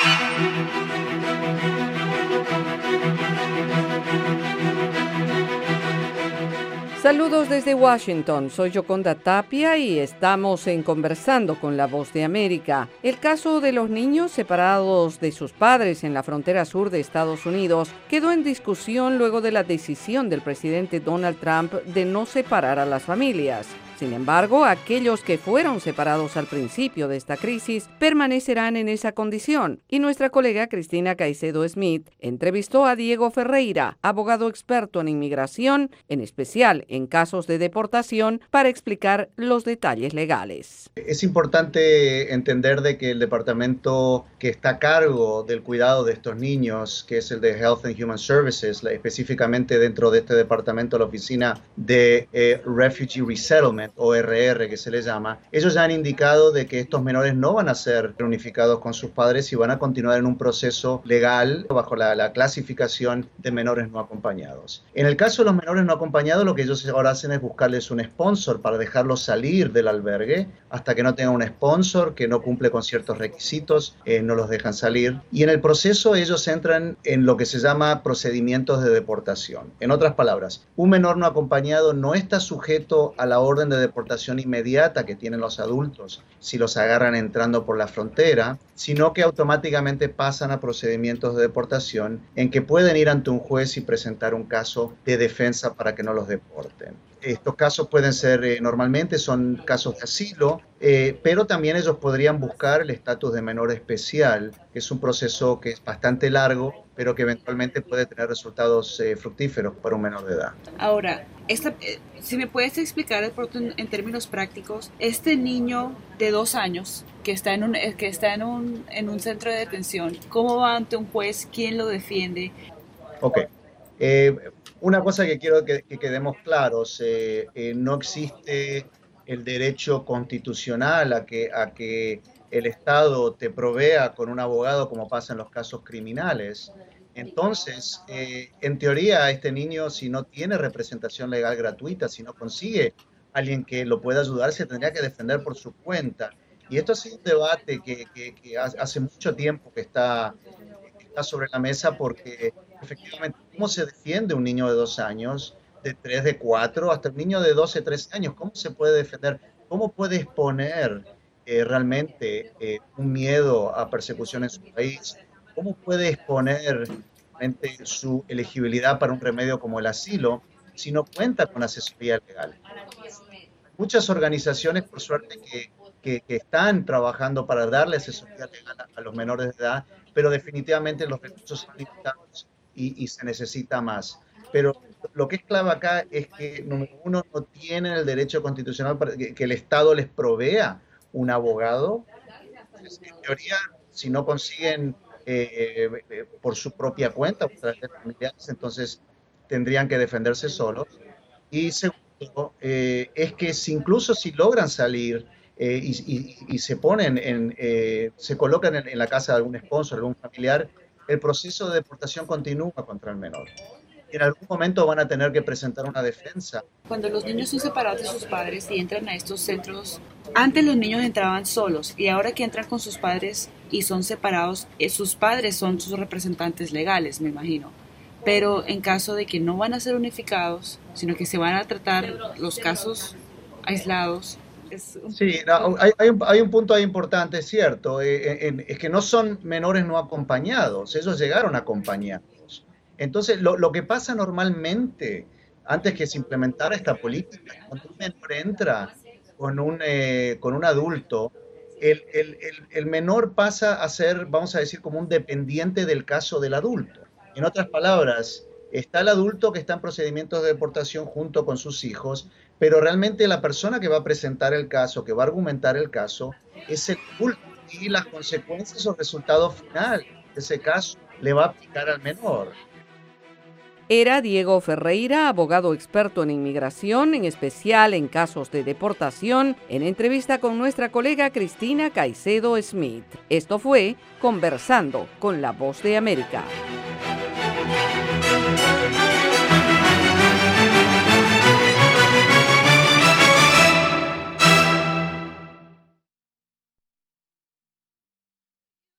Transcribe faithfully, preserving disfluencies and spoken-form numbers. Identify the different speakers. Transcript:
Speaker 1: Saludos desde Washington, soy Yoconda Tapia y estamos en Conversando con la Voz de América. El caso de los niños separados de sus padres en la frontera sur de Estados Unidos quedó en discusión luego de la decisión del presidente Donald Trump de no separar a las familias. Sin embargo, aquellos que fueron separados al principio de esta crisis permanecerán en esa condición. Y nuestra colega Cristina Caicedo Smith entrevistó a Diego Ferreira, abogado experto en inmigración, en especial en casos de deportación, para explicar los detalles legales.
Speaker 2: Es importante entender de que el departamento que está a cargo del cuidado de estos niños, que es el de Health and Human Services, específicamente dentro de este departamento la oficina de eh, Refugee Resettlement, o R R que se le llama, ellos ya han indicado de que estos menores no van a ser reunificados con sus padres y van a continuar en un proceso legal bajo la, la clasificación de menores no acompañados. En el caso de los menores no acompañados, lo que ellos ahora hacen es buscarles un sponsor para dejarlos salir del albergue. Hasta que no tengan un sponsor que no cumple con ciertos requisitos, eh, no los dejan salir. Y en el proceso ellos entran en lo que se llama procedimientos de deportación. En otras palabras, un menor no acompañado no está sujeto a la orden de de deportación inmediata que tienen los adultos si los agarran entrando por la frontera, sino que automáticamente pasan a procedimientos de deportación en que pueden ir ante un juez y presentar un caso de defensa para que no los deporten. Estos casos pueden ser, eh, normalmente son casos de asilo, eh, pero también ellos podrían buscar el estatus de menor especial, que es un proceso que es bastante largo, pero que eventualmente puede tener resultados eh, fructíferos para un menor de edad.
Speaker 3: Ahora, esta, eh, si me puedes explicar en, en términos prácticos, este niño de dos años que está en un, que está en un, en un centro de detención, ¿cómo va ante un juez? ¿Quién lo defiende?
Speaker 2: Ok. Eh, una cosa que quiero que, que quedemos claros, eh, eh, no existe el derecho constitucional a que, a que el Estado te provea con un abogado como pasa en los casos criminales. Entonces, eh, en teoría, este niño, si no tiene representación legal gratuita, si no consigue alguien que lo pueda ayudar, se tendría que defender por su cuenta. Y esto ha sido un debate que, que, que hace mucho tiempo que está, que está sobre la mesa, porque efectivamente, ¿cómo se defiende un niño de dos años, de tres, de cuatro, hasta el niño de doce, trece años? ¿Cómo se puede defender? ¿Cómo puede exponer eh, realmente eh, un miedo a persecución en su país? ¿Cómo puede exponer realmente su elegibilidad para un remedio como el asilo si no cuenta con asesoría legal? Muchas organizaciones, por suerte, que, que, que están trabajando para darle asesoría legal a, a los menores de edad, pero definitivamente los recursos son limitados y, y se necesita más. Pero lo que es clave acá es que, número uno, no tienen el derecho constitucional para que, que el Estado les provea un abogado. Entonces, en teoría, si no consiguen eh, eh, por su propia cuenta, por través de familiares, entonces tendrían que defenderse solos. Y segundo, eh, es que si incluso si logran salir eh, y, y, y se ponen en, eh, se colocan en, en la casa de algún sponsor, algún familiar, el proceso de deportación continúa contra el menor. En algún momento van a tener que presentar una defensa.
Speaker 3: Cuando los niños son separados de sus padres y entran a estos centros, antes los niños entraban solos y ahora que entran con sus padres y son separados, eh, sus padres son sus representantes legales, me imagino. Pero en caso de que no van a ser unificados, sino que se van a tratar los casos aislados. Es un...
Speaker 2: Sí, no, hay, hay, un, hay un punto ahí importante, es cierto, eh, en, es que no son menores no acompañados, ellos llegaron acompañados. Entonces, lo, lo que pasa normalmente, antes que se implementara esta política, cuando un menor entra con un, eh, con un adulto, el, el, el, el menor pasa a ser, vamos a decir, como un dependiente del caso del adulto. En otras palabras, está el adulto que está en procedimientos de deportación junto con sus hijos, pero realmente la persona que va a presentar el caso, que va a argumentar el caso, es el adulto y las consecuencias o resultado final de ese caso le va a aplicar al menor.
Speaker 1: Era Diego Ferreira, abogado experto en inmigración, en especial en casos de deportación, en entrevista con nuestra colega Cristina Caicedo Smith. Esto fue Conversando con la Voz de América.